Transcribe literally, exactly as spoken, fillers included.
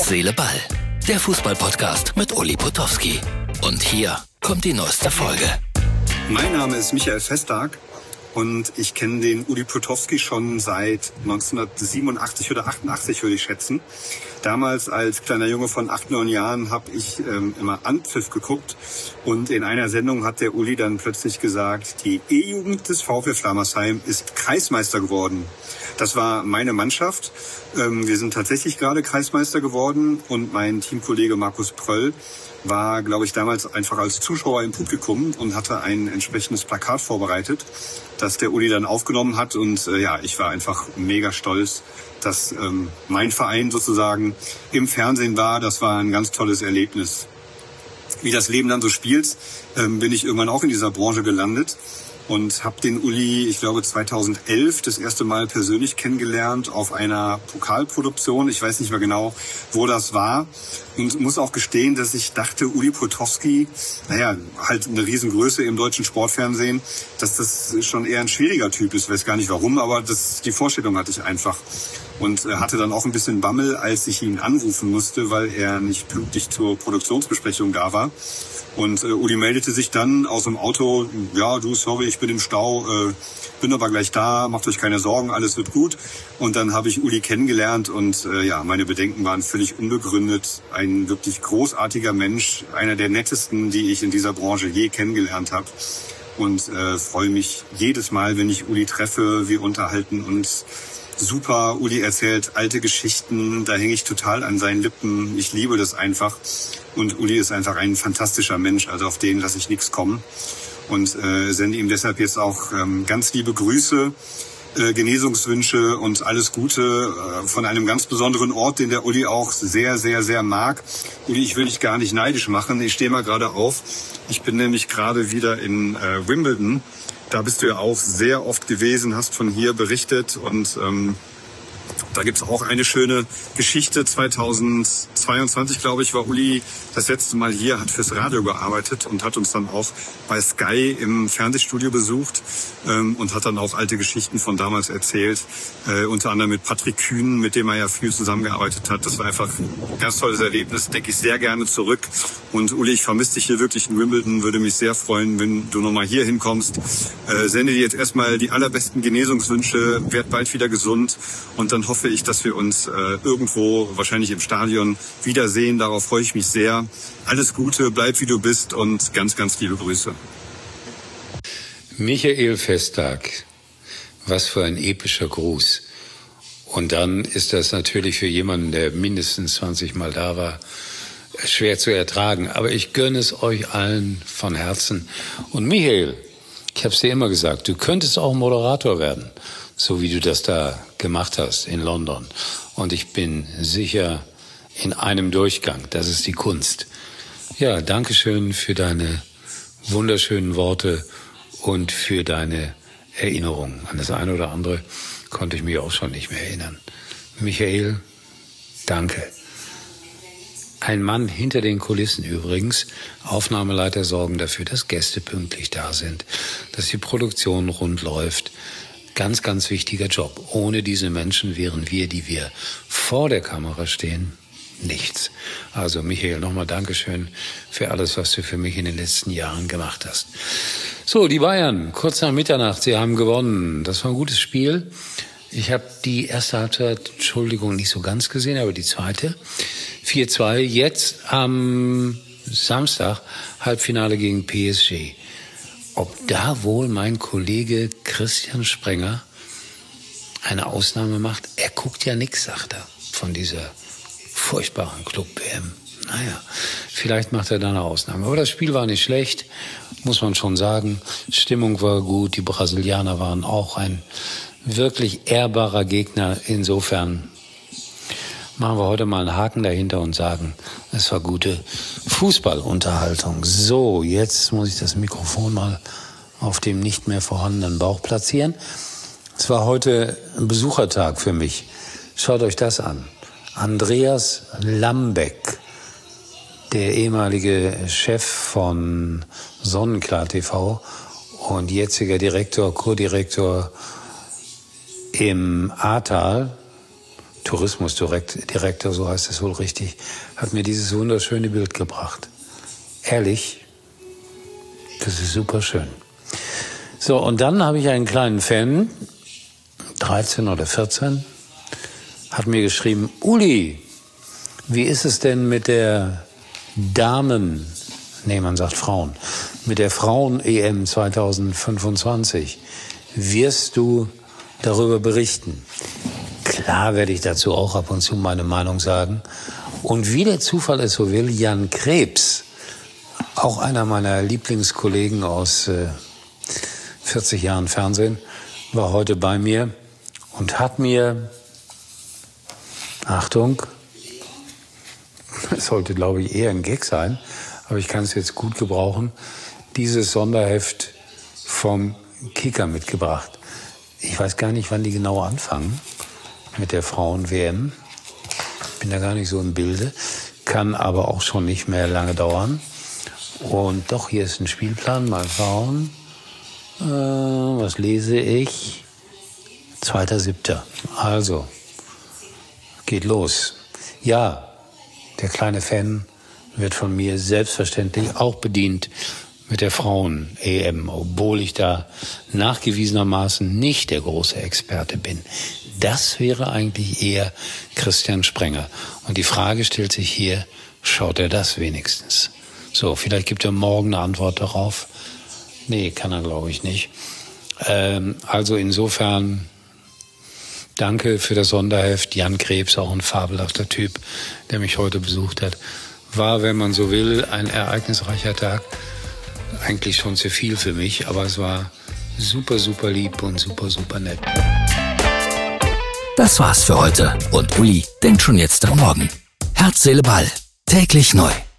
Herz, Seele, Ball. Der Fußball-Podcast mit Uli Potowski. Und hier kommt die neueste Folge. Mein Name ist Michael Festag und ich kenne den Uli Potowski schon seit neunzehnhundertsiebenundachtzig oder achtundachtzig, würde ich schätzen. Damals als kleiner Junge von acht, neun Jahren habe ich ähm, immer Anpfiff geguckt und in einer Sendung hat der Uli dann plötzlich gesagt, die E-Jugend des VfL Flamersheim ist Kreismeister geworden. Das war meine Mannschaft. Ähm, wir sind tatsächlich gerade Kreismeister geworden und mein Teamkollege Markus Pröll war, glaube ich, damals einfach als Zuschauer im Publikum und hatte ein entsprechendes Plakat vorbereitet, das der Uli dann aufgenommen hat. Und äh, ja, ich war einfach mega stolz, dass ähm, mein Verein sozusagen im Fernsehen war. Das war ein ganz tolles Erlebnis. Wie das Leben dann so spielt, ähm, bin ich irgendwann auch in dieser Branche gelandet und habe den Uli, ich glaube zweitausendelf, das erste Mal persönlich kennengelernt auf einer Pokalproduktion. Ich weiß nicht mehr genau, wo das war. Und muss auch gestehen, dass ich dachte, Uli Potowski, naja, halt eine Riesengröße im deutschen Sportfernsehen, dass das schon eher ein schwieriger Typ ist. Ich weiß gar nicht warum, aber das, die Vorstellung hatte ich einfach. Und äh, hatte dann auch ein bisschen Bammel, als ich ihn anrufen musste, weil er nicht pünktlich zur Produktionsbesprechung da war. Und äh, Uli meldete sich dann aus dem Auto, ja, du, sorry, ich bin im Stau, äh, bin aber gleich da, macht euch keine Sorgen, alles wird gut. Und dann habe ich Uli kennengelernt und äh, ja, meine Bedenken waren völlig unbegründet. Ein wirklich großartiger Mensch, einer der nettesten, die ich in dieser Branche je kennengelernt habe. Und äh, freue mich jedes Mal, wenn ich Uli treffe, wir unterhalten uns super. Uli erzählt alte Geschichten, da hänge ich total an seinen Lippen. Ich liebe das einfach. Und Uli ist einfach ein fantastischer Mensch, also auf den lasse ich nichts kommen. Und äh, sende ihm deshalb jetzt auch ähm, ganz liebe Grüße, äh, Genesungswünsche und alles Gute äh, von einem ganz besonderen Ort, den der Uli auch sehr, sehr, sehr mag. Uli, ich will dich gar nicht neidisch machen. Ich stehe mal gerade auf. Ich bin nämlich gerade wieder in äh, Wimbledon. Da bist du ja auch sehr oft gewesen, hast von hier berichtet und ähm, da gibt's auch eine schöne Geschichte. zweitausendzweiundzwanzig, glaube ich, war Uli das letzte Mal hier, hat fürs Radio gearbeitet und hat uns dann auch bei Sky im Fernsehstudio besucht ähm, und hat dann auch alte Geschichten von damals erzählt. Äh, unter anderem mit Patrick Kühn, mit dem er ja viel zusammengearbeitet hat. Das war einfach ein ganz tolles Erlebnis, denke ich sehr gerne zurück. Und Uli, ich vermisse dich hier wirklich in Wimbledon, würde mich sehr freuen, wenn du nochmal hier hinkommst. Äh, sende dir jetzt erstmal die allerbesten Genesungswünsche, werd bald wieder gesund und dann hoffe ich, dass wir uns äh, irgendwo, wahrscheinlich im Stadion, wiedersehen. Darauf freue ich mich sehr. Alles Gute, bleib wie du bist und ganz, ganz liebe Grüße. Michael Festag, was für ein epischer Gruß. Und dann ist das natürlich für jemanden, der mindestens zwanzig Mal da war, schwer zu ertragen. Aber ich gönne es euch allen von Herzen. Und Michael, ich habe es dir immer gesagt, du könntest auch Moderator werden, so wie du das da gemacht hast in London. Und ich bin sicher, in einem Durchgang, das ist die Kunst. Ja, danke schön für deine wunderschönen Worte und für deine Erinnerungen. An das eine oder andere konnte ich mich auch schon nicht mehr erinnern. Michael, danke. Ein Mann hinter den Kulissen übrigens. Aufnahmeleiter sorgen dafür, dass Gäste pünktlich da sind, dass die Produktion rund läuft. Ganz, ganz wichtiger Job. Ohne diese Menschen wären wir, die wir vor der Kamera stehen, nichts. Also Michael, nochmal Dankeschön für alles, was du für mich in den letzten Jahren gemacht hast. So, die Bayern, kurz nach Mitternacht, sie haben gewonnen. Das war ein gutes Spiel. Ich habe die erste Halbzeit, Entschuldigung, nicht so ganz gesehen, aber die zweite. vier zwei, jetzt am Samstag Halbfinale gegen P S G. Ob da wohl mein Kollege Christian Sprenger eine Ausnahme macht? Er guckt ja nix, sagt er, von dieser furchtbaren Club-W M. Naja, vielleicht macht er da eine Ausnahme. Aber das Spiel war nicht schlecht, muss man schon sagen. Stimmung war gut, die Brasilianer waren auch ein wirklich ehrbarer Gegner. Insofern machen wir heute mal einen Haken dahinter und sagen, es war gute Fußballunterhaltung. So, jetzt muss ich das Mikrofon mal auf dem nicht mehr vorhandenen Bauch platzieren. Es war heute ein Besuchertag für mich. Schaut euch das an. Andreas Lambeck, der ehemalige Chef von Sonnenklar T V und jetziger Direktor, Co-Direktor im Ahrtal, Tourismusdirektor, so heißt es wohl richtig, hat mir dieses wunderschöne Bild gebracht. Ehrlich, das ist super schön. So, und dann habe ich einen kleinen Fan, dreizehn oder vierzehn, hat mir geschrieben, Uli, wie ist es denn mit der Damen, nee, man sagt Frauen, mit der Frauen-E M zwanzig fünfundzwanzig? Wirst du darüber berichten? Klar werde ich dazu auch ab und zu meine Meinung sagen. Und wie der Zufall es so will, Jan Krebs, auch einer meiner Lieblingskollegen aus äh, vierzig Jahren Fernsehen, war heute bei mir und hat mir, Achtung, es sollte, glaube ich, eher ein Gag sein, aber ich kann es jetzt gut gebrauchen, dieses Sonderheft vom Kicker mitgebracht. Ich weiß gar nicht, wann die genau anfangen mit der Frauen-W M. Bin da gar nicht so im Bilde, kann aber auch schon nicht mehr lange dauern. Und doch, hier ist ein Spielplan, mal schauen. Äh, was lese ich? zweiter siebter Also, geht los. Ja, der kleine Fan wird von mir selbstverständlich auch bedient mit der Frauen-E M, obwohl ich da nachgewiesenermaßen nicht der große Experte bin. Das wäre eigentlich eher Christian Sprenger. Und die Frage stellt sich hier, schaut er das wenigstens? So, vielleicht gibt er morgen eine Antwort darauf. Nee, kann er, glaube ich, nicht. Ähm, also insofern, danke für das Sonderheft. Jan Krebs, auch ein fabelhafter Typ, der mich heute besucht hat. War, wenn man so will, ein ereignisreicher Tag. Eigentlich schon zu viel für mich, aber es war super, super lieb und super, super nett. Das war's für heute und Uli denkt schon jetzt am Morgen. Herz, Seele, Ball. Täglich neu.